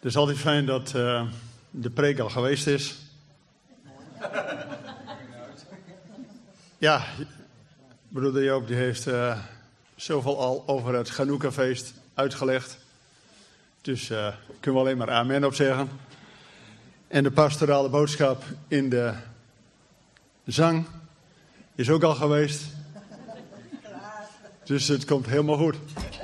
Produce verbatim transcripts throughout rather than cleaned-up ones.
Het is altijd fijn dat uh, de preek al geweest is. Ja, broeder Joop die heeft uh, zoveel al over het Chanukka-feest uitgelegd. Dus uh, daar kunnen we alleen maar amen op zeggen. En de pastorale boodschap in de zang is ook al geweest. Dus het komt helemaal goed.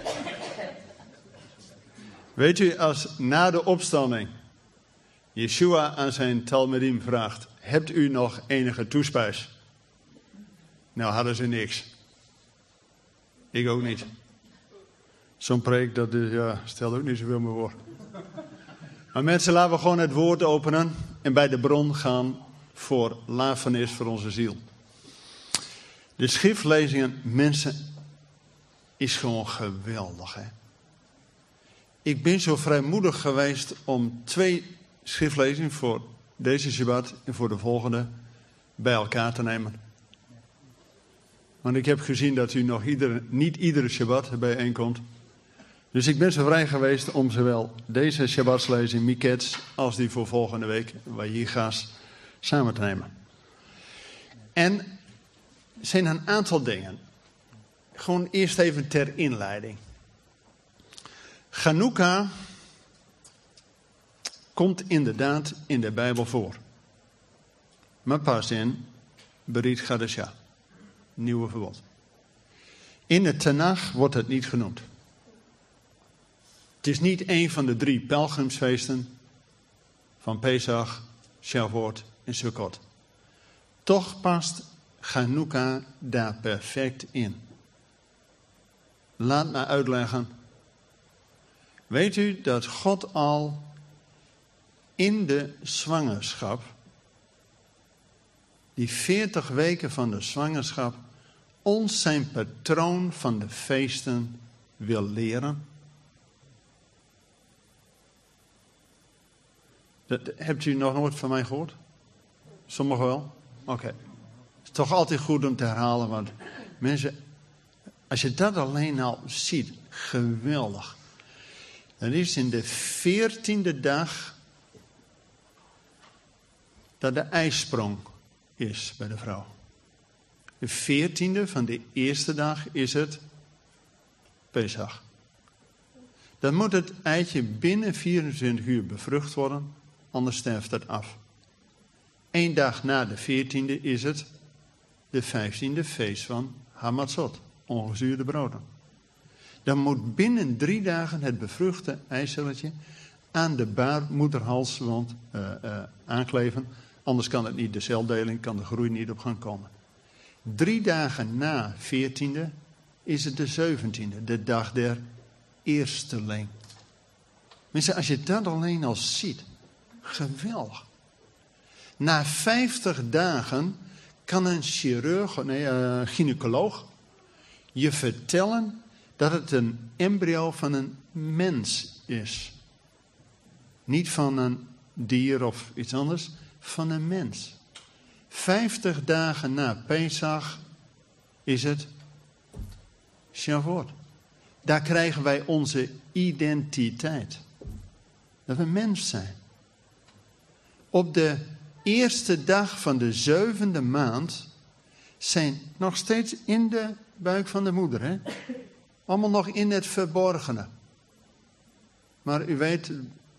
Weet u, als na de opstanding Yeshua aan zijn talmidim vraagt: hebt u nog enige toespijs? Nou, hadden ze niks. Ik ook niet. Zo'n preek, dat is, ja, stelt ook niet zoveel meer voor. Maar mensen, laten we gewoon het woord openen en bij de bron gaan voor lafenis voor onze ziel. De schriftlezingen, mensen, is gewoon geweldig, hè. Ik ben zo vrijmoedig geweest om twee schriftlezingen voor deze Shabbat en voor de volgende bij elkaar te nemen. Want ik heb gezien dat u nog iedere, niet iedere Shabbat bijeenkomt. Dus ik ben zo vrij geweest om zowel deze Shabbatslezing, Miketz, als die voor volgende week, Wajiga's, samen te nemen. En er zijn een aantal dingen. Gewoon eerst even ter inleiding. Chanukka komt inderdaad in de Bijbel voor. Maar pas in Berit Chadashah, nieuwe verbod. In het Tanach wordt het niet genoemd. Het is niet een van de drie pelgrimsfeesten van Pesach, Shavuot en Sukkot. Toch past Chanukka daar perfect in. Laat me uitleggen. Weet u dat God al in de zwangerschap, die veertig weken van de zwangerschap, ons zijn patroon van de feesten wil leren? Dat, hebt u nog nooit van mij gehoord? Sommigen wel? Oké. Okay. Het is toch altijd goed om te herhalen, want mensen, als je dat alleen al ziet, geweldig. Dan is in de veertiende dag dat de ijsprong is bij de vrouw. De veertiende van de eerste dag is het Pesach. Dan moet het eitje binnen vierentwintig uur bevrucht worden, anders sterft het af. Eén dag na de veertiende is het de vijftiende feest van Hamatzot, ongezuurde broden. Dan moet binnen drie dagen het bevruchte eicelletje aan de baarmoederhalswand uh, uh, aankleven. Anders kan het niet, de celdeling, kan de groei niet op gang komen. Drie dagen na veertiende is het de zeventiende, de dag der eersteling. Mensen, als je dat alleen al ziet, geweldig. Na vijftig dagen kan een chirurg, nee, uh, gynaecoloog, je vertellen dat het een embryo van een mens is. Niet van een dier of iets anders, van een mens. Vijftig dagen na Pesach is het Shavuot. Daar krijgen wij onze identiteit. Dat we mens zijn. Op de eerste dag van de zevende maand zijn nog steeds in de buik van de moeder, hè? Allemaal nog in het verborgene. Maar u weet,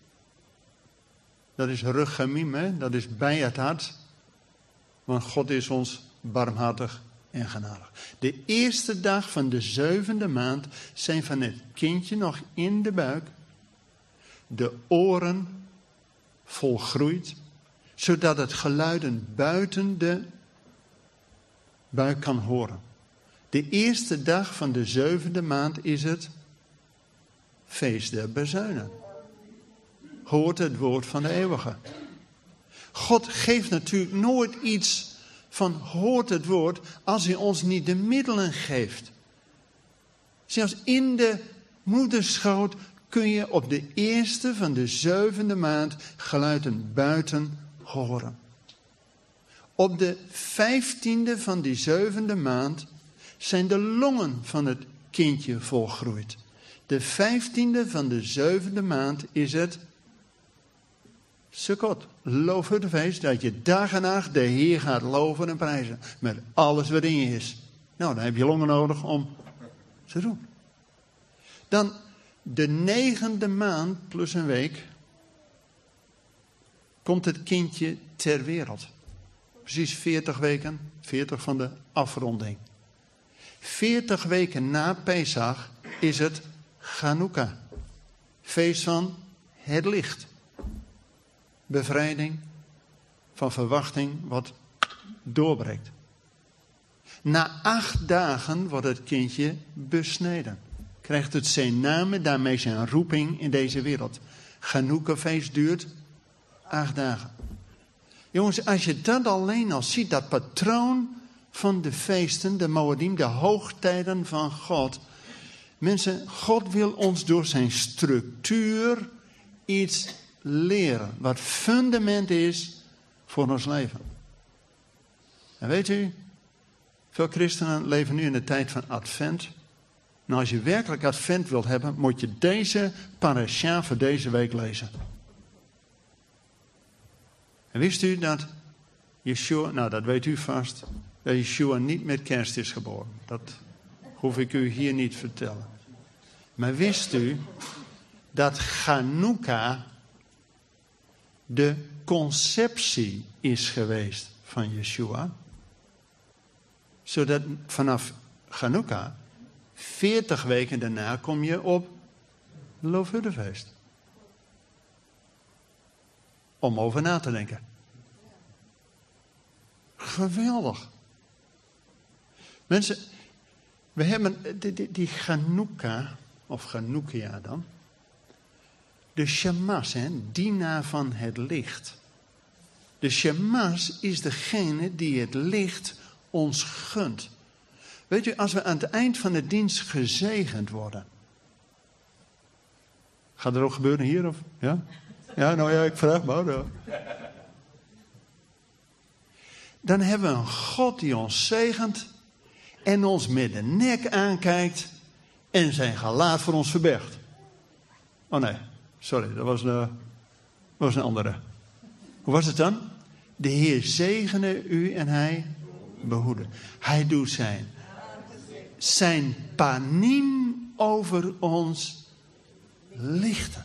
dat is ruchamim, hè? Dat is bij het hart. Want God is ons barmhartig en genadig. De eerste dag van de zevende maand zijn van het kindje nog in de buik de oren volgroeid, zodat het geluiden buiten de buik kan horen. De eerste dag van de zevende maand is het feest der bezuinen. Hoort het woord van de eeuwige. God geeft natuurlijk nooit iets van hoort het woord als hij ons niet de middelen geeft. Zelfs in de moederschoot kun je op de eerste van de zevende maand geluiden buiten horen. Op de vijftiende van die zevende maand zijn de longen van het kindje volgroeid. De vijftiende van de zevende maand is het Sukkot, loofhuttenfeest, dat je dag en nacht de Heer gaat loven en prijzen. Met alles wat in je is. Nou, dan heb je longen nodig om te doen. Dan de negende maand plus een week komt het kindje ter wereld. Precies veertig weken, veertig van de afronding. veertig weken na Pesach is het Chanukah. Feest van het licht. Bevrijding van verwachting wat doorbreekt. Na acht dagen wordt het kindje besneden. Krijgt het zijn naam, daarmee zijn roeping in deze wereld. Chanukah-feest duurt acht dagen. Jongens, als je dat alleen al ziet, dat patroon van de feesten, de Moedim, de hoogtijden van God. Mensen, God wil ons door zijn structuur iets leren. Wat fundament is voor ons leven. En weet u, veel christenen leven nu in de tijd van Advent. Nou, als je werkelijk Advent wilt hebben, moet je deze parasha voor deze week lezen. En wist u dat Yeshua, nou dat weet u vast, dat Yeshua niet met kerst is geboren. Dat hoef ik u hier niet te vertellen. Maar wist u dat Chanukah de conceptie is geweest van Yeshua? Zodat vanaf Chanukah, veertig weken daarna, kom je op Loofhuttenfeest. Om over na te denken. Geweldig. Mensen, we hebben die, die, die Chanukah, of Chanukia dan. De Shamas, hè, dienaar van het licht. De Shamas is degene die het licht ons gunt. Weet je, als we aan het eind van de dienst gezegend worden. Gaat er ook gebeuren hier? Of? Ja? Ja, nou ja, ik vraag maar. Ja. Dan hebben we een God die ons zegent en ons met de nek aankijkt en zijn gelaat voor ons verbergt. Oh nee, sorry, dat was een, was een andere. Hoe was het dan? De Heer zegene u en hij behoede. Hij doet zijn, zijn paniem over ons lichten.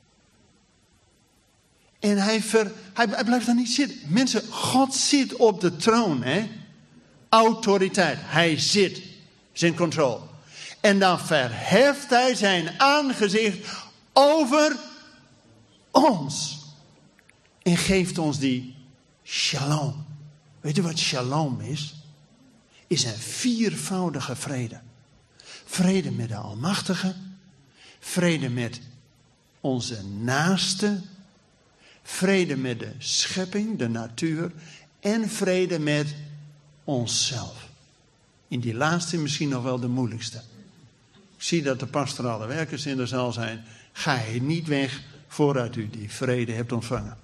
En hij, ver, hij, hij blijft daar niet zitten. Mensen, God zit op de troon. Hè? Autoriteit. Hij zit. Is in control. En dan verheft hij zijn aangezicht over ons. En geeft ons die shalom. Weet je wat shalom is? Is een viervoudige vrede. Vrede met de Almachtige. Vrede met onze naaste. Vrede met de schepping, de natuur. En vrede met onszelf. In die laatste misschien nog wel de moeilijkste. Ik zie dat de pastorale werkers in de zaal zijn. Ga je niet weg voordat u die vrede hebt ontvangen.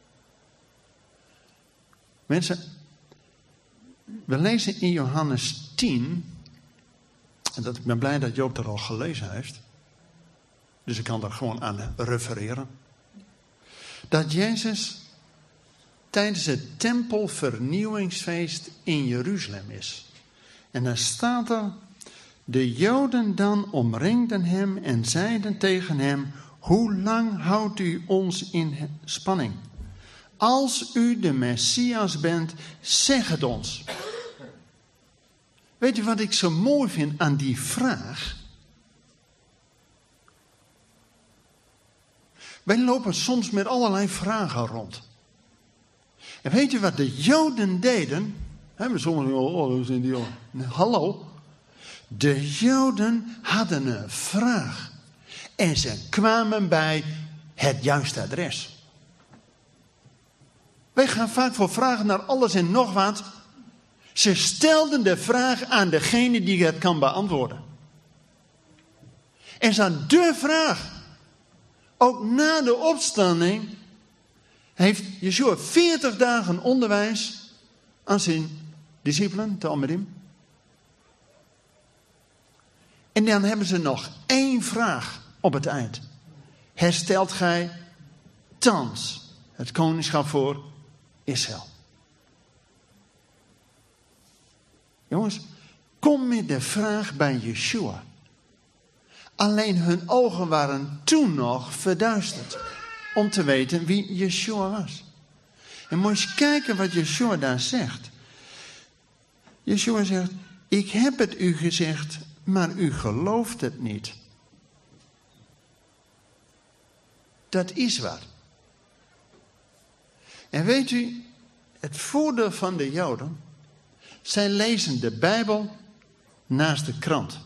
Mensen, we lezen in Johannes tien. En dat, ik ben blij dat Joop er al gelezen heeft. Dus ik kan daar gewoon aan refereren. Dat Jezus tijdens het tempelvernieuwingsfeest in Jeruzalem is. En dan staat er: de Joden dan omringden hem en zeiden tegen hem: hoe lang houdt u ons in spanning? Als u de Messias bent, zeg het ons. Weet je wat ik zo mooi vind aan die vraag? Wij lopen soms met allerlei vragen rond. En weet je wat de Joden deden? We sommigen, oh, hoe zijn die al? Hallo. De Joden hadden een vraag. En ze kwamen bij het juiste adres. Wij gaan vaak voor vragen naar alles en nog wat. Ze stelden de vraag aan degene die het kan beantwoorden. En aan de vraag. Ook na de opstanding heeft Yeshua veertig dagen onderwijs aan zijn discipelen, Talmidim. En dan hebben ze nog één vraag op het eind. Herstelt gij thans Het koningschap voor Israël. Jongens, kom met de vraag bij Yeshua. Alleen hun ogen waren toen nog verduisterd. Om te weten wie Yeshua was. En moet je eens kijken wat Yeshua daar zegt. Yeshua zegt, ik heb het u gezegd, maar u gelooft het niet. Dat is waar. En weet u, het voordeel van de Joden, zij lezen de Bijbel naast de krant.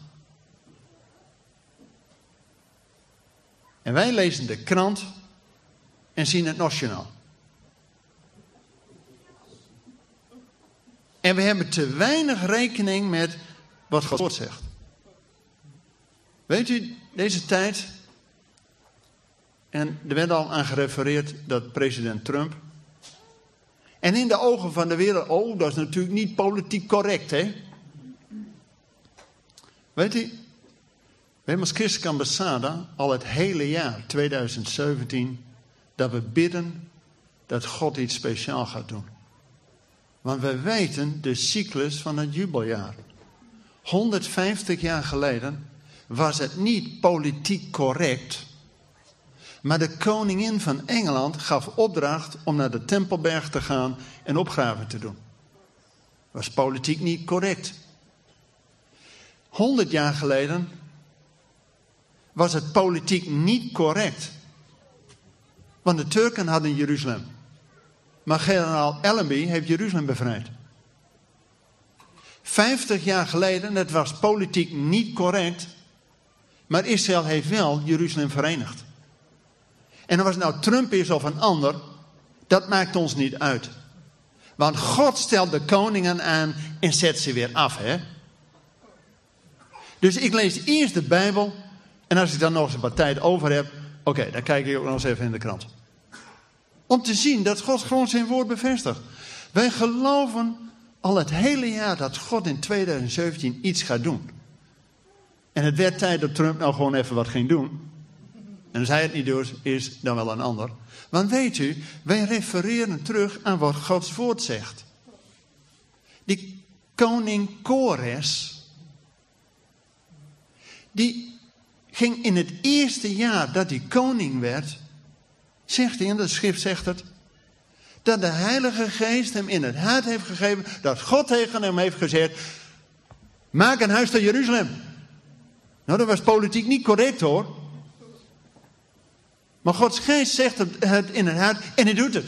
En wij lezen de krant en zien het nationaal. En we hebben te weinig rekening met wat Gods woord zegt. Weet u, deze tijd, en er werd al aan gerefereerd dat president Trump, en in de ogen van de wereld, oh, dat is natuurlijk niet politiek correct, hè? Weet u, we hebben als Christelijke Ambassade al het hele jaar tweeduizend zeventien dat we bidden dat God iets speciaals gaat doen. Want we weten de cyclus van het jubeljaar. honderdvijftig jaar geleden was het niet politiek correct, maar de koningin van Engeland gaf opdracht om naar de Tempelberg te gaan en opgraven te doen. Was politiek niet correct. Honderd jaar geleden was het politiek niet correct. Want de Turken hadden Jeruzalem. Maar generaal Allenby heeft Jeruzalem bevrijd. Vijftig jaar geleden, het was politiek niet correct, maar Israël heeft wel Jeruzalem verenigd. En of het nou Trump is of een ander, dat maakt ons niet uit. Want God stelt de koningen aan en zet ze weer af, hè? Dus ik lees eerst de Bijbel, en als ik dan nog eens wat tijd over heb, oké, okay, dan kijk ik ook nog eens even in de krant. Om te zien dat God gewoon zijn woord bevestigt. Wij geloven al het hele jaar dat God in tweeduizend zeventien iets gaat doen. En het werd tijd dat Trump nou gewoon even wat ging doen. En als hij het niet doet, is dan wel een ander. Want weet u, wij refereren terug aan wat Gods woord zegt. Die koning Kores, die ging in het eerste jaar dat hij koning werd, zegt hij, en de schrift zegt het, dat de Heilige Geest hem in het hart heeft gegeven, dat God tegen hem heeft gezegd, maak een huis tot Jeruzalem. Nou, dat was politiek niet correct, hoor. Maar Gods Geest zegt het in het hart en hij doet het.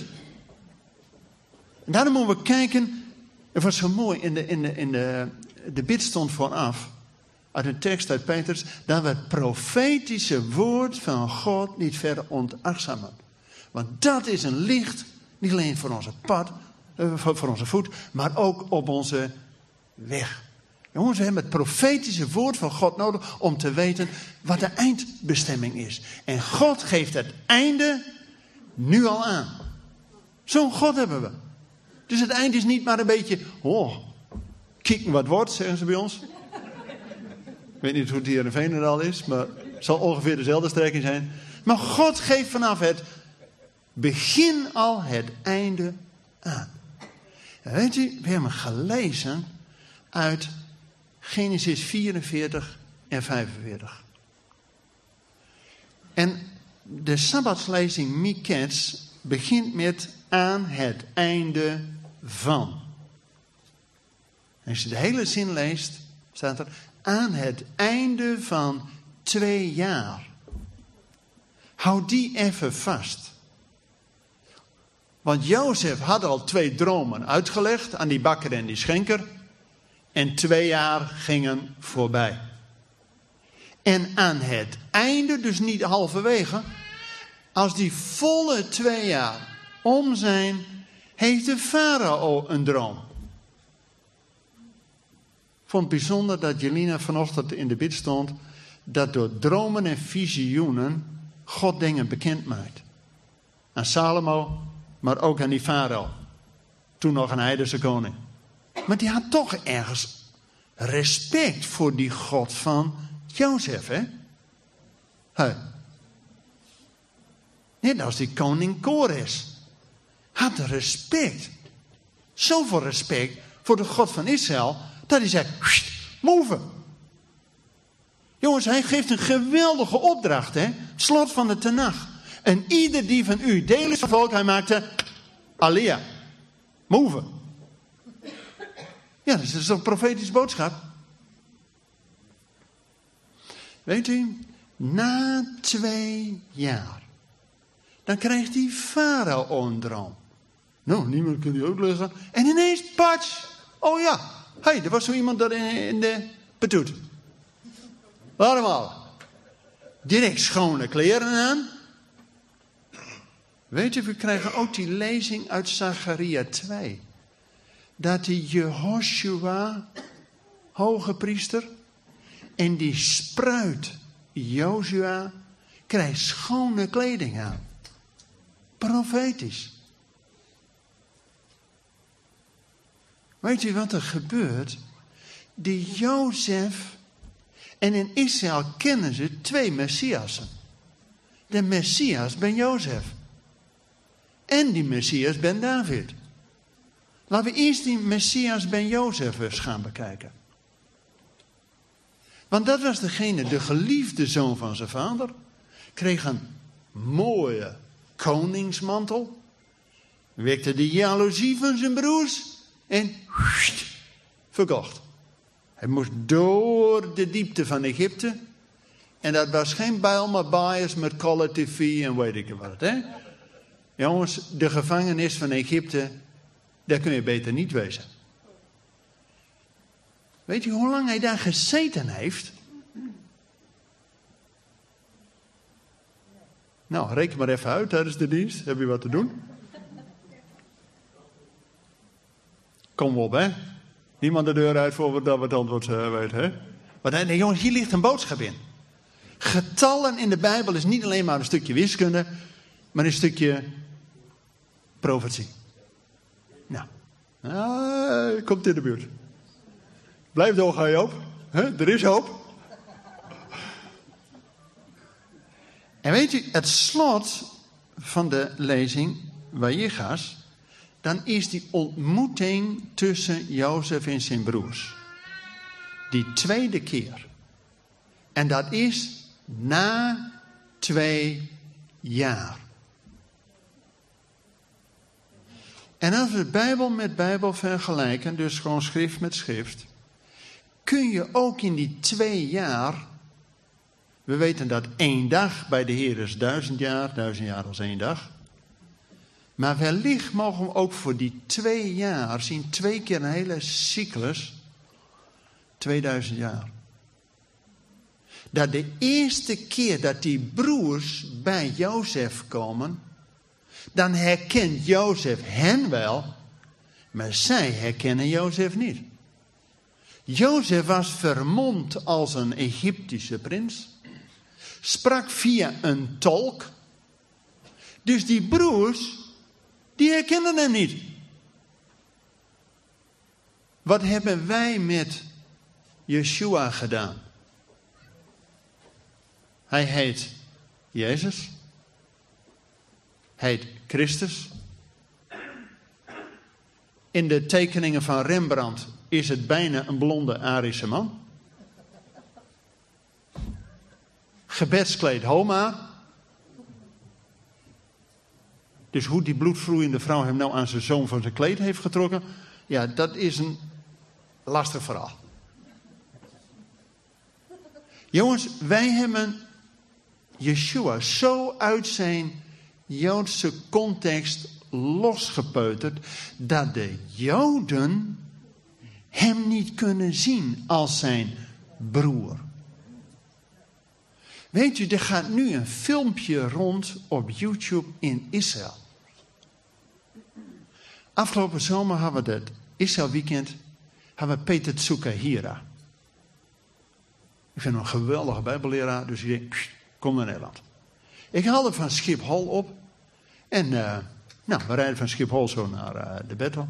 En daarom moeten we kijken, het was zo mooi, in de, in de, in de, de bid stond vooraf, uit een tekst uit Petrus, dat we het profetische woord van God niet verder ontachtzamen. Want dat is een licht, niet alleen voor onze pad, voor onze voet, maar ook op onze weg. Jongens, we hebben het profetische woord van God nodig om te weten wat de eindbestemming is. En God geeft het einde nu al aan. Zo'n God hebben we. Dus het eind is niet maar een beetje, oh, kieken wat wordt, zeggen ze bij ons. Ik weet niet hoe het hier in Veenendaal is, maar het zal ongeveer dezelfde strekking zijn. Maar God geeft vanaf het begin al het einde aan. En weet u, we hebben gelezen uit Genesis vierenveertig en vijfenveertig. En de Sabbatslezing Miketz begint met aan het einde van. En als je de hele zin leest, staat er aan het einde van twee jaar. Hou die even vast. Want Jozef had al twee dromen uitgelegd aan die bakker en die schenker. En twee jaar gingen voorbij. En aan het einde, dus niet halverwege, als die volle twee jaar om zijn, heeft de farao een droom. Ik vond het bijzonder dat Jelina vanochtend in de bid stond, dat door dromen en visioenen God dingen bekend maakt. Aan Salomo, maar ook aan die farao. Toen nog een heidense koning. Maar die had toch ergens respect voor die God van Jozef, hè? Hey. Net als die koning Kores. had respect. Zoveel respect voor de God van Israël, dat hij zei, move. Jongens, hij geeft een geweldige opdracht, hè? Het slot van de Tenach. En ieder die van u deel is van volk, hij maakte Alia. Move. Ja, dat is een profetische boodschap. Weet u, na twee jaar, dan krijgt die farao een droom. Nou, niemand kan die uitleggen. En ineens, patsch. Oh ja, hé, hey, er was zo iemand dat in, in de betoet. Laat hem halen. Direct schone kleren aan. Weet u, we krijgen ook die lezing uit Zacharia twee. Dat die Jehoshua, hoge priester, en die spruit Jozua, krijgt schone kleding aan. Profetisch. Weet u wat er gebeurt? Die Jozef, en in Israël kennen ze twee Messiasen. De Messias ben Jozef. En die Messias ben David. Laten we eerst die Messias ben Jozef eens gaan bekijken. Want dat was degene, de geliefde zoon van zijn vader. Kreeg een mooie koningsmantel. Wekte de jaloezie van zijn broers. En verkocht. Hij moest door de diepte van Egypte. En dat was geen Bijlmer bias met Color T V en weet ik wat. Hè? Jongens, de gevangenis van Egypte, daar kun je beter niet wezen. Weet je hoe lang hij daar gezeten heeft? Nou, reken maar even uit tijdens de dienst. Heb je wat te doen? Kom op, hè? Niemand de deur uit voor dat we het antwoord uh, weten, hè? Maar nee, jongens, hier ligt een boodschap in. Getallen in de Bijbel is niet alleen maar een stukje wiskunde, maar een stukje profetie. Nou, ah, komt in de buurt. Blijf doorgaan, Joop. Huh? Er is hoop. En weet u, het slot van de lezing, Wajigas, dan is die ontmoeting tussen Jozef en zijn broers. Die tweede keer. En dat is na twee jaar. En als we Bijbel met Bijbel vergelijken, dus gewoon schrift met schrift, kun je ook in die twee jaar, we weten dat één dag bij de Heer is duizend jaar, duizend jaar als één dag. Maar wellicht mogen we ook voor die twee jaar zien, twee keer een hele cyclus, tweeduizend jaar. Dat de eerste keer dat die broers bij Jozef komen, dan herkent Jozef hen wel, maar zij herkennen Jozef niet. Jozef was vermomd als een Egyptische prins, sprak via een tolk, dus die broers, die herkennen hem niet. Wat hebben wij met Yeshua gedaan? Hij heet Jezus. Hij heet Christus. In de tekeningen van Rembrandt is het bijna een blonde Arische man. Gebedskleed Homa. Dus hoe die bloedvloeiende vrouw hem nou aan zijn zoon van zijn kleed heeft getrokken, ja, dat is een lastig verhaal. Jongens, wij hebben Yeshua zo uit zijn Joodse context losgepeuterd, dat de Joden hem niet kunnen zien als zijn broer. Weet u, er gaat nu een filmpje rond op YouTube in Israël. Afgelopen zomer hadden we het Israël weekend, hadden we Peter Tsukahira. Ik vind hem een geweldige bijbelleraar, dus ik denk, kom naar Nederland. Ik haalde van Schiphol op. En uh, nou, we rijden van Schiphol zo naar uh, de Bethel.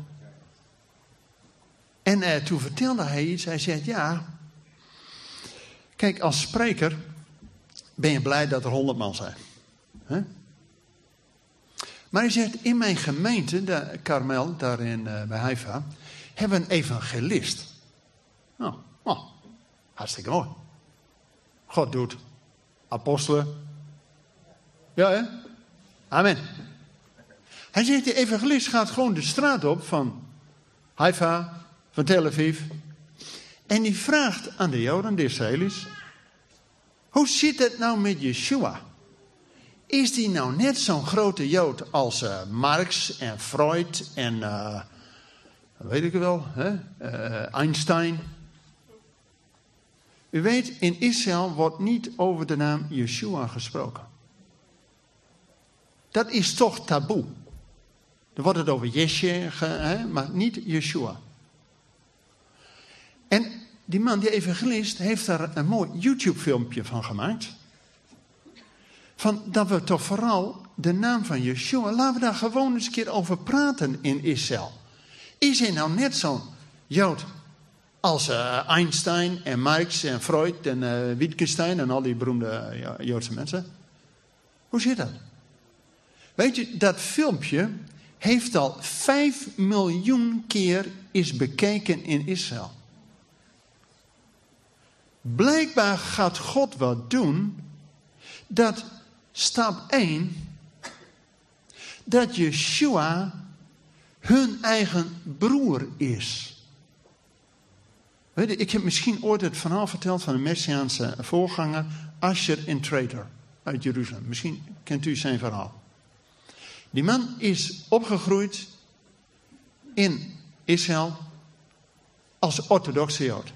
En uh, toen vertelde hij iets. Hij zei, ja, kijk, als spreker ben je blij dat er honderd man zijn. Huh? Maar hij zegt, in mijn gemeente, de Karmel, daar in, uh, bij Haifa, hebben we een evangelist. Nou, oh, hartstikke mooi. God doet apostelen. Ja, hè? Amen. Hij zegt, de evangelist gaat gewoon de straat op van Haifa, van Tel Aviv. En die vraagt aan de Joden, de Israëli's, hoe zit het nou met Yeshua? Is die nou net zo'n grote Jood als uh, Marx en Freud en, uh, weet ik wel, hè? Uh, Einstein? U weet, in Israël wordt niet over de naam Yeshua gesproken. Dat is toch taboe. Dan wordt het over Yeshe, hè, maar niet Yeshua. En die man, die evangelist, heeft daar een mooi YouTube-filmpje van gemaakt. Van dat we toch vooral de naam van Yeshua, laten we daar gewoon eens een keer over praten in Israël. Is hij nou net zo'n Jood als uh, Einstein en Marx en Freud en uh, Wittgenstein en al die beroemde uh, Joodse mensen? Hoe zit dat? Weet je, dat filmpje heeft al vijf miljoen keer is bekeken in Israël. Blijkbaar gaat God wat doen dat stap één, dat Yeshua hun eigen broer is. Weet je, ik heb misschien ooit het verhaal verteld van een Messiaanse voorganger, Asher Intrator uit Jeruzalem. Misschien kent u zijn verhaal. Die man is opgegroeid in Israël als orthodoxe Jood.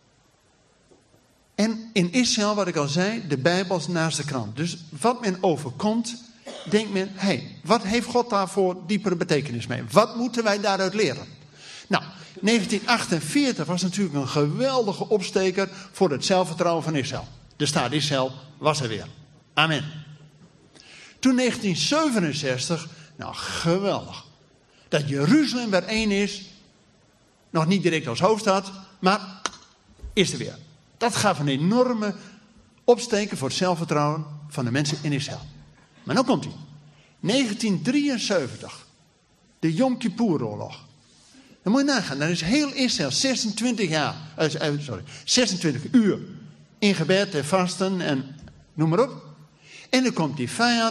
En in Israël, wat ik al zei, de Bijbel is naast de krant. Dus wat men overkomt, denkt men, hé, hey, wat heeft God daarvoor diepere betekenis mee? Wat moeten wij daaruit leren? Nou, negentien achtenveertig was natuurlijk een geweldige opsteker voor het zelfvertrouwen van Israël. De staat Israël was er weer. Amen. Toen negentien zevenenzestig, nou geweldig. Dat Jeruzalem weer één is. Nog niet direct als hoofdstad, maar is er weer. Dat gaf een enorme opsteken voor het zelfvertrouwen van de mensen in Israël. Maar nu komt hij. negentien drieënzeventig. De Yom Kippur-oorlog. Dan moet je nagaan. Dan is heel Israël zesentwintig jaar. Uh, sorry. zesentwintig uur. In gebed en vasten en noem maar op. En dan komt die vijand.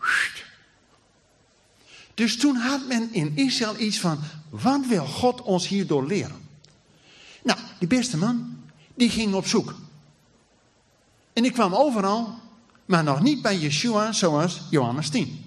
Dus toen had men in Israël iets van, wat wil God ons hierdoor leren? Nou, die beste man, die ging op zoek. En die kwam overal, maar nog niet bij Yeshua zoals Johannes tien.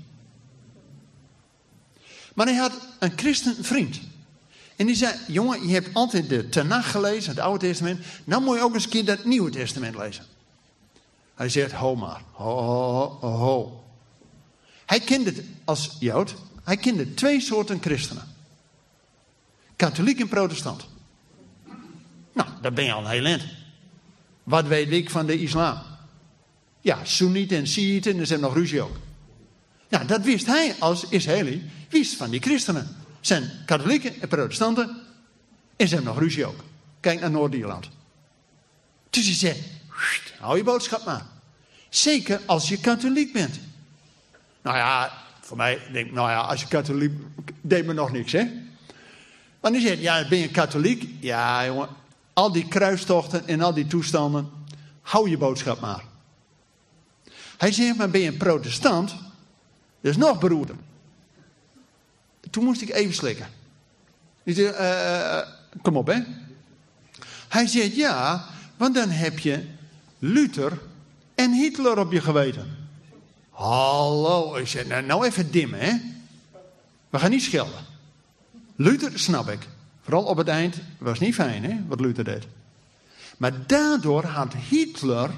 Maar hij had een christenvriend. En die zei, jongen, je hebt altijd de Tanach gelezen, het Oude Testament. Nou moet je ook eens een keer dat Nieuwe Testament lezen. Hij zegt, ho maar, ho, ho, ho, ho. Hij kende het als Jood, hij kende twee soorten christenen. Katholiek en protestant. Nou, daar ben je al een heel eind. Wat weet ik van de islam? Ja, Soenieten en Shiiten, en er zijn nog ruzie ook. Nou, dat wist hij als Israëli, wist van die christenen. Zijn katholieken en protestanten, en ze hebben nog ruzie ook. Kijk naar Noord-Ierland. Dus hij zei, hou je boodschap maar. Zeker als je katholiek bent. Nou ja, voor mij denk ik, nou ja, als je katholiek, deed me nog niks, hè. Want hij zegt, ja, ben je katholiek? Ja, jongen, al die kruistochten en al die toestanden, hou je boodschap maar. Hij zegt, maar ben je een protestant? Dat is nog beroerder. Toen moest ik even slikken. Hij zegt, uh, kom op, hè. Hij zegt, ja, want dan heb je Luther en Hitler op je geweten. Hallo, ik zeg, nou, nou even dimmen, hè. We gaan niet schelden. Luther, snap ik. Vooral op het eind, was niet fijn, hè, wat Luther deed. Maar daardoor had Hitler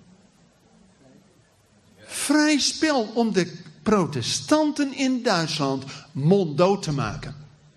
vrij spel om de protestanten in Duitsland monddood te maken.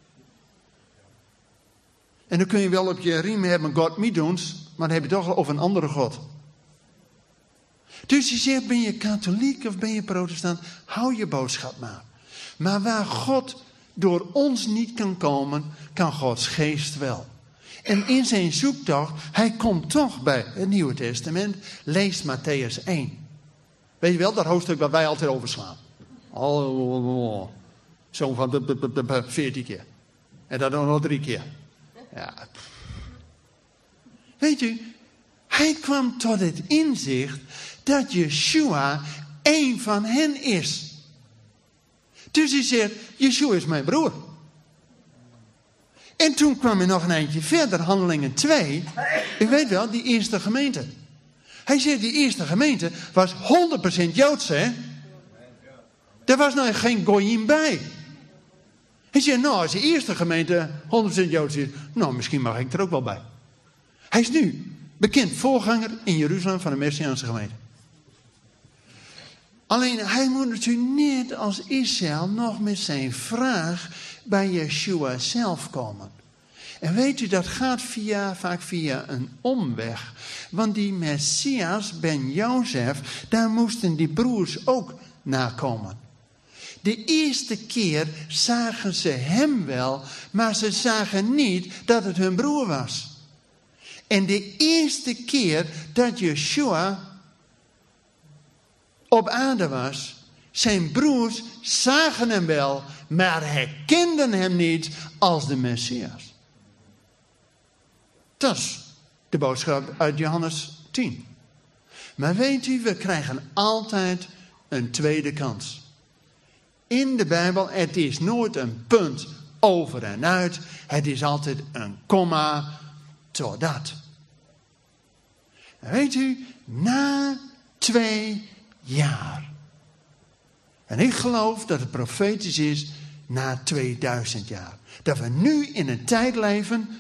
En dan kun je wel op je riem hebben, God me doens, maar dan heb je toch over een andere God. Dus je zegt, ben je katholiek of ben je protestant? Hou je boodschap maar. Maar waar God door ons niet kan komen, kan Gods geest wel. En in zijn zoektocht, hij komt toch bij het Nieuwe Testament. Lees Matthäus één. Weet je wel, dat hoofdstuk wat wij altijd overslaan. Oh, Zo van de, de, de, de, veertien keer. En dat dan nog drie keer. Ja. Weet u, hij kwam tot het inzicht dat Yeshua één van hen is. Dus hij zegt, Yeshua is mijn broer. En toen kwam hij nog een eindje verder, Handelingen twee. U weet wel, die eerste gemeente. Hij zegt, die eerste gemeente was honderd procent Joods, hè? Er was nou geen goyim bij. Hij zegt, nou, als de eerste gemeente honderd procent Joods is, nou, misschien mag ik er ook wel bij. Hij is nu bekend voorganger in Jeruzalem van de Messiaanse gemeente. Alleen, hij moet natuurlijk niet als Israël nog met zijn vraag bij Yeshua zelf komen. En weet u, dat gaat via, vaak via een omweg. Want die Messias, Ben Jozef, daar moesten die broers ook nakomen. De eerste keer zagen ze hem wel, maar ze zagen niet dat het hun broer was. En de eerste keer dat Yeshua op aarde was, zijn broers zagen hem wel, maar herkenden hem niet als de Messias. Dat is de boodschap uit Johannes tien. Maar weet u, we krijgen altijd een tweede kans. In de Bijbel, het is nooit een punt over en uit. Het is altijd een komma totdat. Weet u, na twee jaar. En ik geloof dat het profetisch is na tweeduizend jaar. Dat we nu in een tijd leven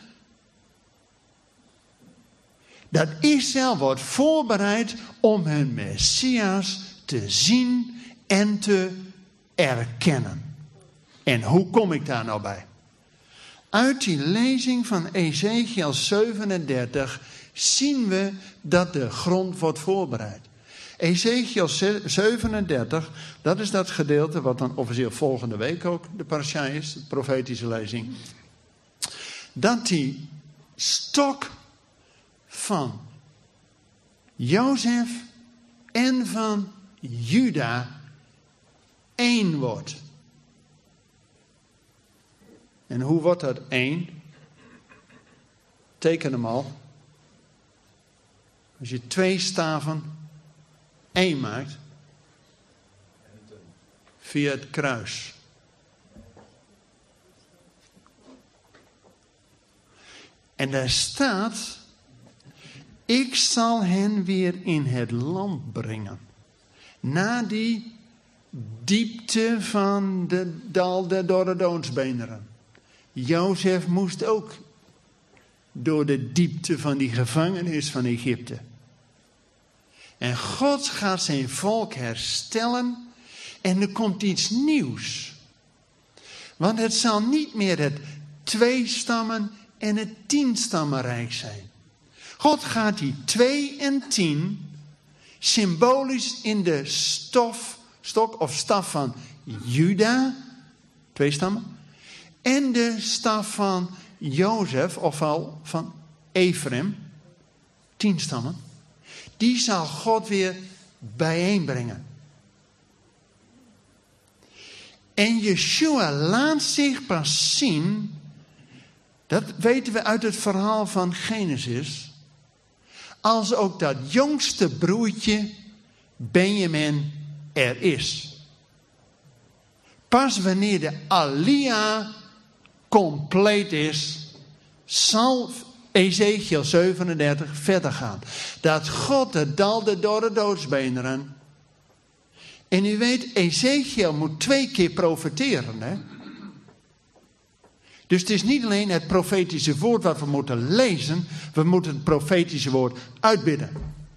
dat Israël wordt voorbereid om hun Messias te zien en te erkennen. En hoe kom ik daar nou bij? Uit die lezing van Ezekiel zevenendertig zien we dat de grond wordt voorbereid. Ezekiel zevenendertig, dat is dat gedeelte wat dan officieel volgende week ook de parasha is, de profetische lezing. Dat die stok van Jozef en van Juda één wordt. En hoe wordt dat één? Teken hem al. Als je twee staven één maakt, via het kruis. En daar staat, ik zal hen weer in het land brengen. Na die diepte van de dal der dorre doodsbeenderen. Jozef moest ook door de diepte van die gevangenis van Egypte. En God gaat zijn volk herstellen en er komt iets nieuws. Want het zal niet meer het twee stammen en het tien stammenrijk zijn. God gaat die twee en tien symbolisch in de stof, stok of staf van Juda, twee stammen, en de staf van Jozef, ofwel van Ephraim, tien stammen, die zal God weer bijeenbrengen. En Yeshua laat zich pas zien, dat weten we uit het verhaal van Genesis, als ook dat jongste broertje Benjamin er is. Pas wanneer de Alia compleet is, zal Ezekiel zevenendertig verder gaan. Dat God de dal der dorre doodsbeenderen. En u weet, Ezekiel moet twee keer profeteren, hè? Dus het is niet alleen het profetische woord wat we moeten lezen, we moeten het profetische woord uitbidden.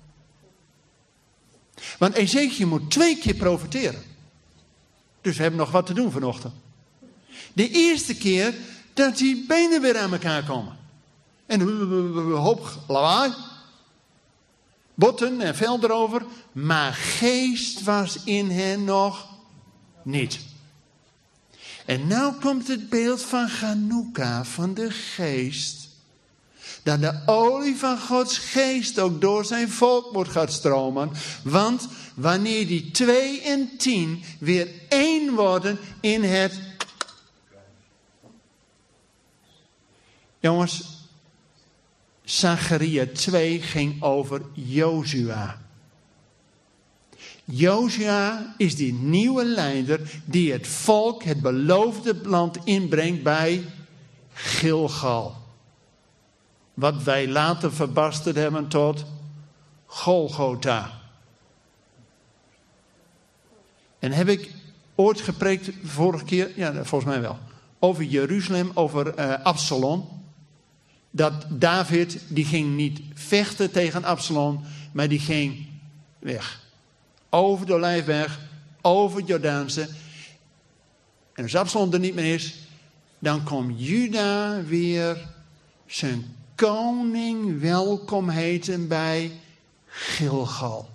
Want Ezekiel moet twee keer profeteren. Dus we hebben nog wat te doen vanochtend. De eerste keer dat die benen weer aan elkaar komen. En een hoop lawaai. Botten en vel erover. Maar geest was in hen nog niet. En nou komt het beeld van Chanukka, van de geest. Dat de olie van Gods geest ook door zijn volk moet gaan stromen. Want wanneer die twee en tien weer één worden in het Jongens, Zacharia twee ging over Jozua. Jozua is die nieuwe leider die het volk het beloofde land inbrengt bij Gilgal. Wat wij later verbasterd hebben tot Golgotha. En heb ik ooit gepreekt, vorige keer, ja volgens mij wel, over Jeruzalem, over uh, Absalom. Dat David, die ging niet vechten tegen Absalom, maar die ging weg. Over de Olijfberg, over het Jordaanse. En als Absalom er niet meer is, dan komt Juda weer zijn koning welkom heten bij Gilgal.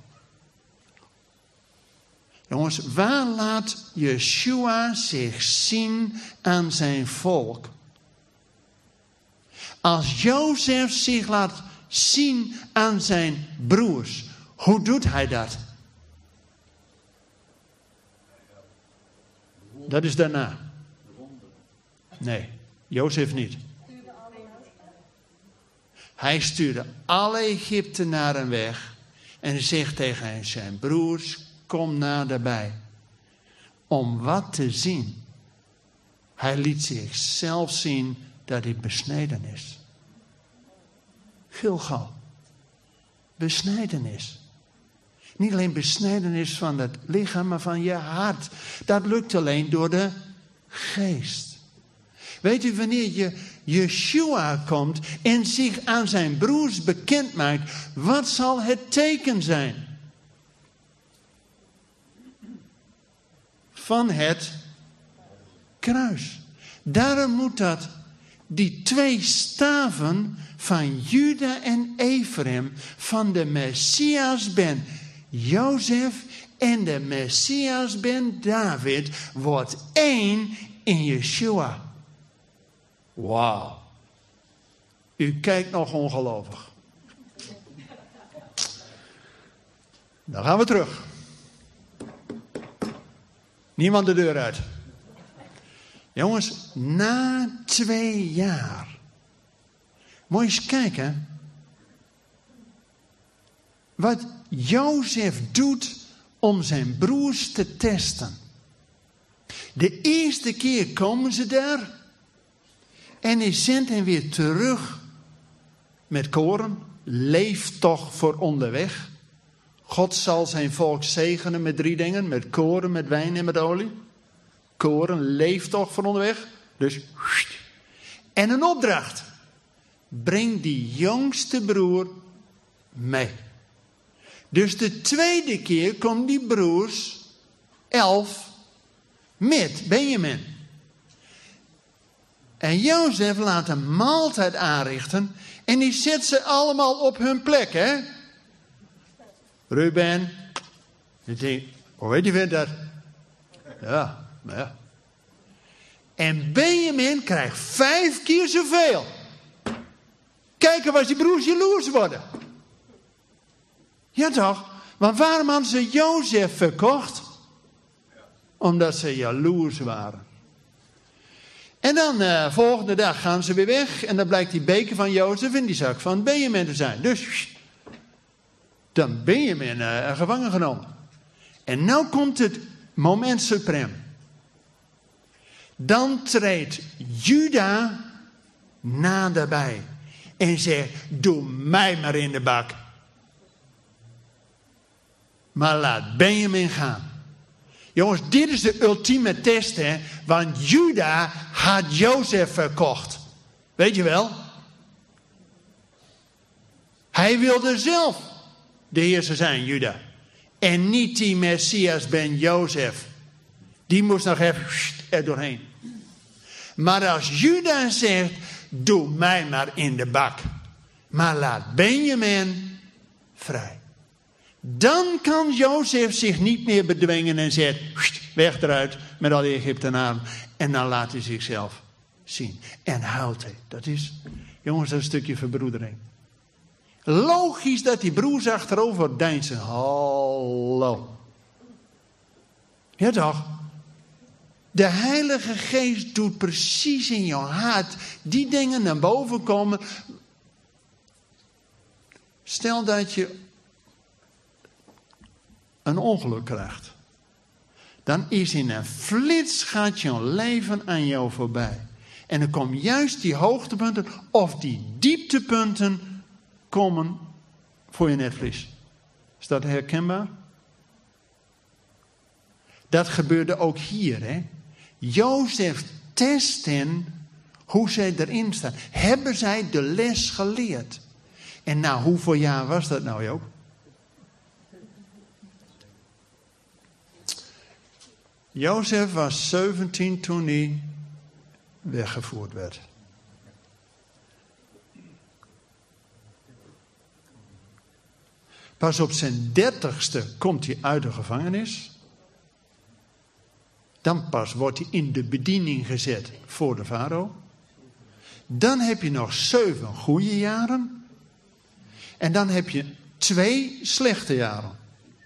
Jongens, waar laat Yeshua zich zien aan zijn volk? Als Jozef zich laat zien aan zijn broers, hoe doet hij dat? Dat is daarna. Nee, Jozef niet. Hij stuurde alle Egyptenaren weg en zegt tegen zijn broers, kom naderbij. Om wat te zien? Hij liet zichzelf zien dat hij besneden is. Gilgal. Besnijdenis. Niet alleen besnijdenis van het lichaam, maar van je hart. Dat lukt alleen door de geest. Weet u, wanneer je Yeshua komt en zich aan zijn broers bekend maakt, wat zal het teken zijn? Van het kruis. Daarom moet dat, die twee staven van Juda en Ephraim, van de Messias ben Jozef en de Messias ben David, wordt één in Yeshua. Wauw. U kijkt nog ongelovig. Dan gaan we terug. Niemand de deur uit. Jongens, na twee jaar. Moet je eens kijken. Wat Jozef doet om zijn broers te testen. De eerste keer komen ze daar. En hij zendt hen weer terug met koren. Leef toch voor onderweg. God zal zijn volk zegenen met drie dingen. Met koren, met wijn en met olie. Koren, leef toch voor onderweg. Dus. En een opdracht. Breng die jongste broer mee. Dus de tweede keer komen die broers, elf, met Benjamin. En Jozef laat een maaltijd aanrichten. En die zet ze allemaal op hun plek, hè. Ruben. Je denkt, hoe weet je dat? Ja, maar ja. En Benjamin krijgt vijf keer zoveel. Kijken was die broers jaloers worden. Ja toch? Want waarom hadden ze Jozef verkocht? Omdat ze jaloers waren. En dan uh, volgende dag gaan ze weer weg. En dan blijkt die beker van Jozef in die zak van Benjamin te zijn. Dus dan Benjamin uh, gevangen genomen. En nou komt het moment suprem. Dan treedt Juda naderbij. En zegt, doe mij maar in de bak. Maar laat Benjamin gaan. Jongens, dit is de ultieme test, hè. Want Juda had Jozef verkocht. Weet je wel? Hij wilde zelf de heerser zijn, Juda. En niet die Messias ben Jozef. Die moest nog even er doorheen. Maar als Juda zegt, doe mij maar in de bak. Maar laat Benjamin vrij. Dan kan Jozef zich niet meer bedwingen en zegt, weg eruit met al die Egyptenaren. En dan laat hij zichzelf zien. En huilt hij. Dat is, jongens, dat is een stukje verbroedering. Logisch dat die broers achterover deinzen. Hallo. Ja toch? De Heilige Geest doet precies in jouw hart die dingen naar boven komen. Stel dat je een ongeluk krijgt. Dan is in een flits gaat jouw leven aan jou voorbij. En dan komen juist die hoogtepunten of die dieptepunten komen voor je netvlies. Is dat herkenbaar? Dat gebeurde ook hier. Hè? Jozef test hen hoe zij erin staan. Hebben zij de les geleerd? En nou, hoeveel jaar was dat nou, Joop? Jozef was zeventien toen hij weggevoerd werd. Pas op zijn dertigste komt hij uit de gevangenis. Dan pas wordt hij in de bediening gezet voor de farao. Dan heb je nog zeven goede jaren. En dan heb je twee slechte jaren.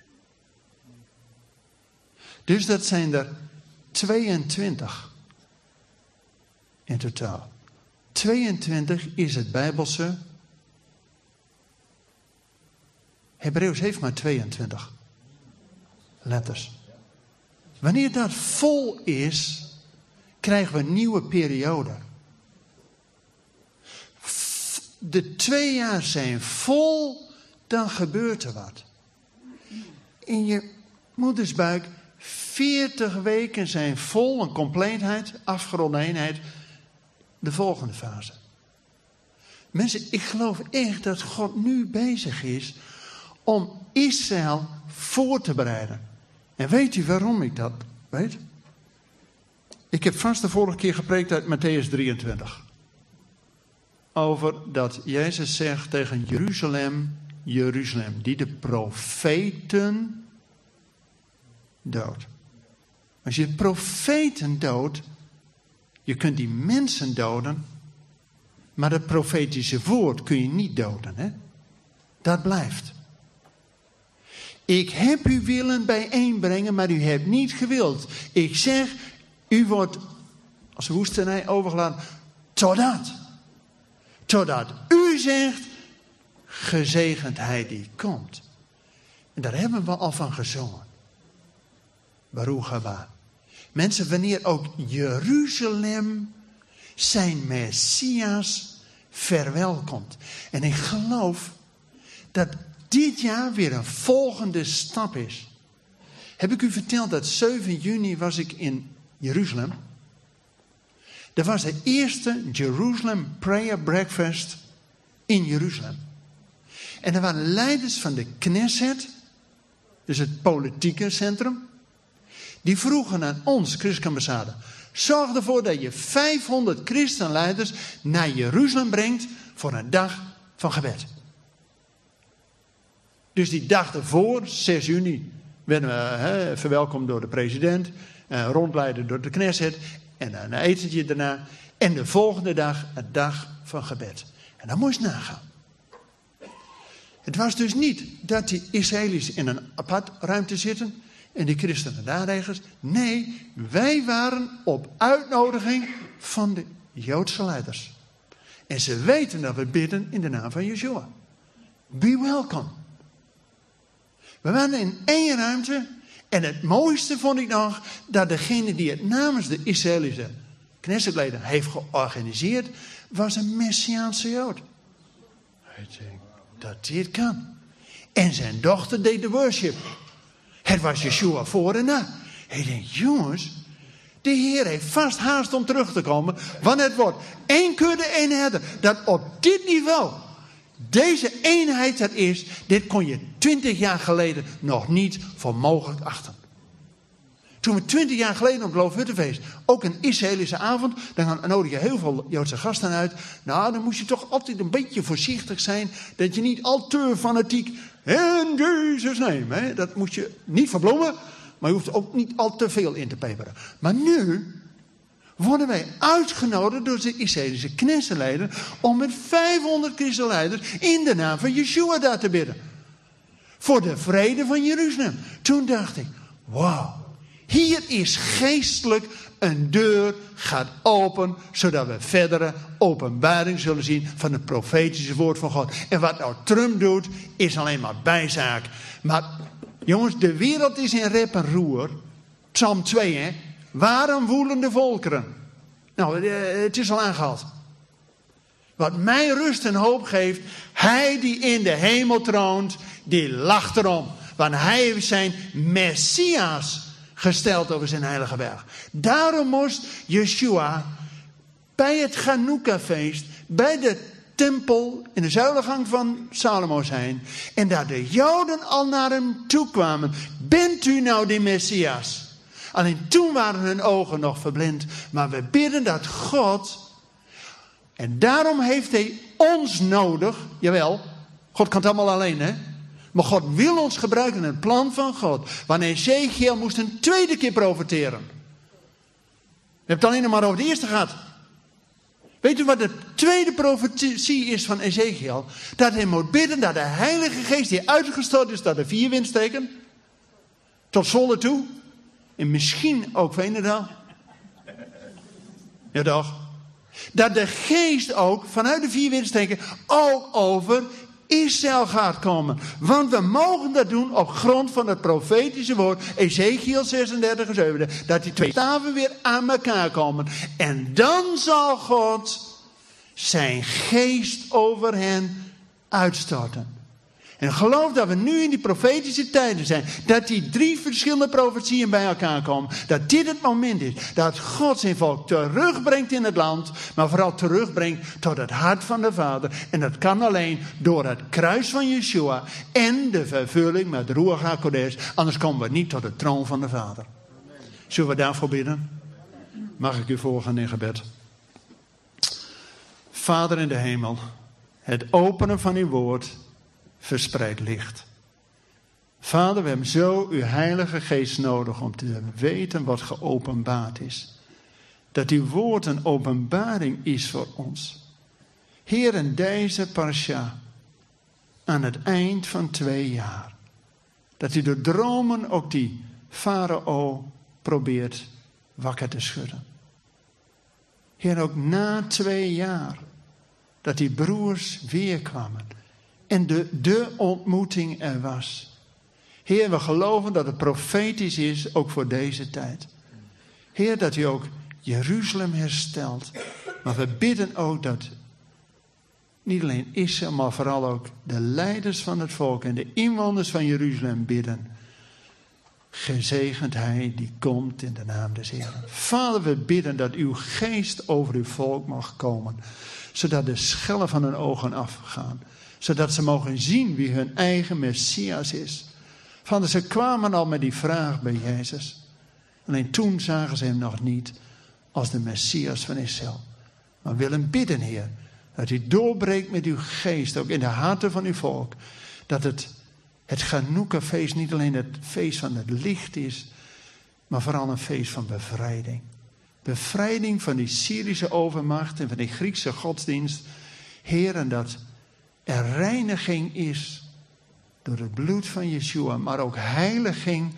Dus dat zijn er tweeëntwintig in totaal. tweeëntwintig is het Bijbelse. Hebreeuws heeft maar tweeëntwintig letters. Wanneer dat vol is, krijgen we een nieuwe periode. De twee jaar zijn vol, dan gebeurt er wat. In je moedersbuik, veertig weken zijn vol, een compleetheid, afgeronde eenheid. De volgende fase. Mensen, ik geloof echt dat God nu bezig is om Israël voor te bereiden. En weet u waarom ik dat weet? Ik heb vast de vorige keer gepreekt uit Mattheüs drieëntwintig. Over dat Jezus zegt tegen Jeruzalem, Jeruzalem, die de profeten doodt. Als je profeten doodt, je kunt die mensen doden, maar het profetische woord kun je niet doden. Hè? Dat blijft. Ik heb u willen bijeenbrengen, maar u hebt niet gewild. Ik zeg, u wordt als woestenij overgelaten. Totdat. Totdat u zegt, gezegend hij die komt. En daar hebben we al van gezongen. Baruch haba. Mensen, wanneer ook Jeruzalem zijn Messias verwelkomt. En ik geloof dat dit jaar weer een volgende stap is. Heb ik u verteld dat zeven juni was ik in Jeruzalem? Dat was de eerste Jerusalem Prayer Breakfast in Jeruzalem. En er waren leiders van de Knesset, dus het politieke centrum. Die vroegen aan ons, christelijke ambassade, zorg ervoor dat je vijfhonderd christenleiders naar Jeruzalem brengt voor een dag van gebed. Dus die dag ervoor, zes juni, werden we hè, verwelkomd door de president, eh, rondleiden door de Knesset en een etentje daarna. En de volgende dag een dag van gebed. En dan moet je eens nagaan. Het was dus niet dat die Israëli's in een apart ruimte zitten en die christenen daar ergens. Nee, wij waren op uitnodiging van de Joodse leiders. En ze weten dat we bidden in de naam van Yeshua. Be welcome. We waren in één ruimte. En het mooiste vond ik nog dat degene die het namens de Israëlische Knessetleden heeft georganiseerd, was een Messiaanse Jood. Ik denk dat dit kan. En zijn dochter deed de worship. Het was Yeshua voor en na. Ik denk, jongens, de Heer heeft vast haast om terug te komen. Want het wordt één kudde, één herder. Dat op dit niveau, deze eenheid dat is, dit kon je twintig jaar geleden nog niet voor mogelijk achten. Toen we twintig jaar geleden op het Loofhuttenfeest, ook een Israëlische avond, dan nodig je heel veel Joodse gasten uit. Nou, dan moest je toch altijd een beetje voorzichtig zijn, dat je niet al te fanatiek, in Jezus naam, hè? Dat moest je niet verbloemen, maar je hoeft ook niet al te veel in te peperen. Maar nu worden wij uitgenodigd door de Israëlische Knessetleider om met vijfhonderd christenleiders in de naam van Yeshua daar te bidden. Voor de vrede van Jeruzalem. Toen dacht ik, wauw, hier is geestelijk een deur gaat open, zodat we verdere openbaring zullen zien van het profetische woord van God. En wat nou Trump doet, is alleen maar bijzaak. Maar jongens, de wereld is in rep en roer. Psalm twee, hè. Waarom woelen de volkeren? Nou, het is al aangehaald. Wat mij rust en hoop geeft, hij die in de hemel troont, die lacht erom. Want hij heeft zijn Messias gesteld over zijn heilige berg. Daarom moest Yeshua bij het Chanukka-feest, bij de tempel in de zuilengang van Salomo zijn. En dat de Joden al naar hem toe kwamen. Bent u nou die Messias? Alleen toen waren hun ogen nog verblind. Maar we bidden dat God... En daarom heeft hij ons nodig. Jawel, God kan het allemaal alleen, hè. Maar God wil ons gebruiken in het plan van God. Want Ezekiel moest een tweede keer profeteren. We hebben het alleen nog maar over de eerste gehad. Weet u wat de tweede profetie is van Ezekiel? Dat hij moet bidden dat de Heilige Geest die uitgestort is tot de vier windstreken. Tot Zwolle toe. En misschien ook Veenendaal. Ja toch? Dat de geest ook vanuit de vier windstreken ook over Israël gaat komen. Want we mogen dat doen op grond van het profetische woord. Ezekiel zesendertig en zeven. Dat die twee staven weer aan elkaar komen. En dan zal God zijn geest over hen uitstorten. En geloof dat we nu in die profetische tijden zijn. Dat die drie verschillende profetieën bij elkaar komen. Dat dit het moment is. Dat God zijn volk terugbrengt in het land. Maar vooral terugbrengt tot het hart van de Vader. En dat kan alleen door het kruis van Yeshua. En de vervulling met Ruach HaKodesh. Anders komen we niet tot de troon van de Vader. Zullen we daarvoor bidden? Mag ik u voorgaan in gebed? Vader in de hemel. Het openen van uw woord verspreidt licht. Vader, we hebben zo uw Heilige Geest nodig om te weten wat geopenbaard is. Dat uw woord een openbaring is voor ons. Heer, in deze parsha, aan het eind van twee jaar, dat u door dromen ook die farao probeert wakker te schudden. Heer, ook na twee jaar, dat die broers weer kwamen. En de, de ontmoeting er was. Heer, we geloven dat het profetisch is, ook voor deze tijd. Heer, dat u ook Jeruzalem herstelt. Maar we bidden ook dat niet alleen Israël, maar vooral ook de leiders van het volk en de inwoners van Jeruzalem bidden. Gezegend hij die komt in de naam des Heeren. Vader, we bidden dat uw geest over uw volk mag komen. Zodat de schellen van hun ogen afgaan. Zodat ze mogen zien wie hun eigen Messias is. Vader, ze kwamen al met die vraag bij Jezus. Alleen toen zagen ze hem nog niet als de Messias van Israël. Maar we willen bidden, Heer, dat u doorbreekt met uw geest, ook in de harten van uw volk. Dat het, het Chanukka-feest niet alleen het feest van het licht is, maar vooral een feest van bevrijding. Bevrijding van die Syrische overmacht en van die Griekse godsdienst. Heer, en dat er reiniging is door het bloed van Yeshua, maar ook heiliging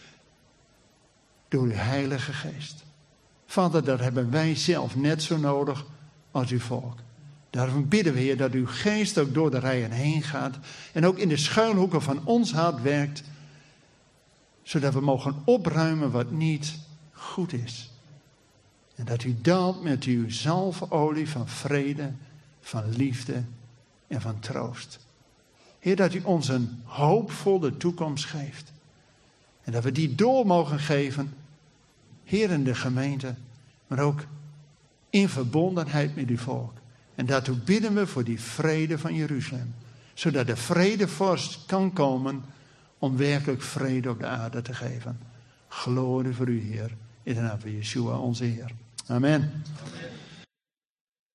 door uw Heilige Geest. Vader, dat hebben wij zelf net zo nodig als uw volk. Daarom bidden we, Heer, dat uw geest ook door de rijen heen gaat en ook in de schuilhoeken van ons hart werkt, zodat we mogen opruimen wat niet goed is. En dat u daalt met uw zalfolie van vrede, van liefde en van troost. Heer, dat u ons een hoopvolle toekomst geeft. En dat we die door mogen geven, Heer, in de gemeente, maar ook in verbondenheid met uw volk. En daartoe bidden we voor die vrede van Jeruzalem. Zodat de vredevorst kan komen om werkelijk vrede op de aarde te geven. Glorie voor u, Heer, in de naam van Yeshua, onze Heer. Amen. Amen.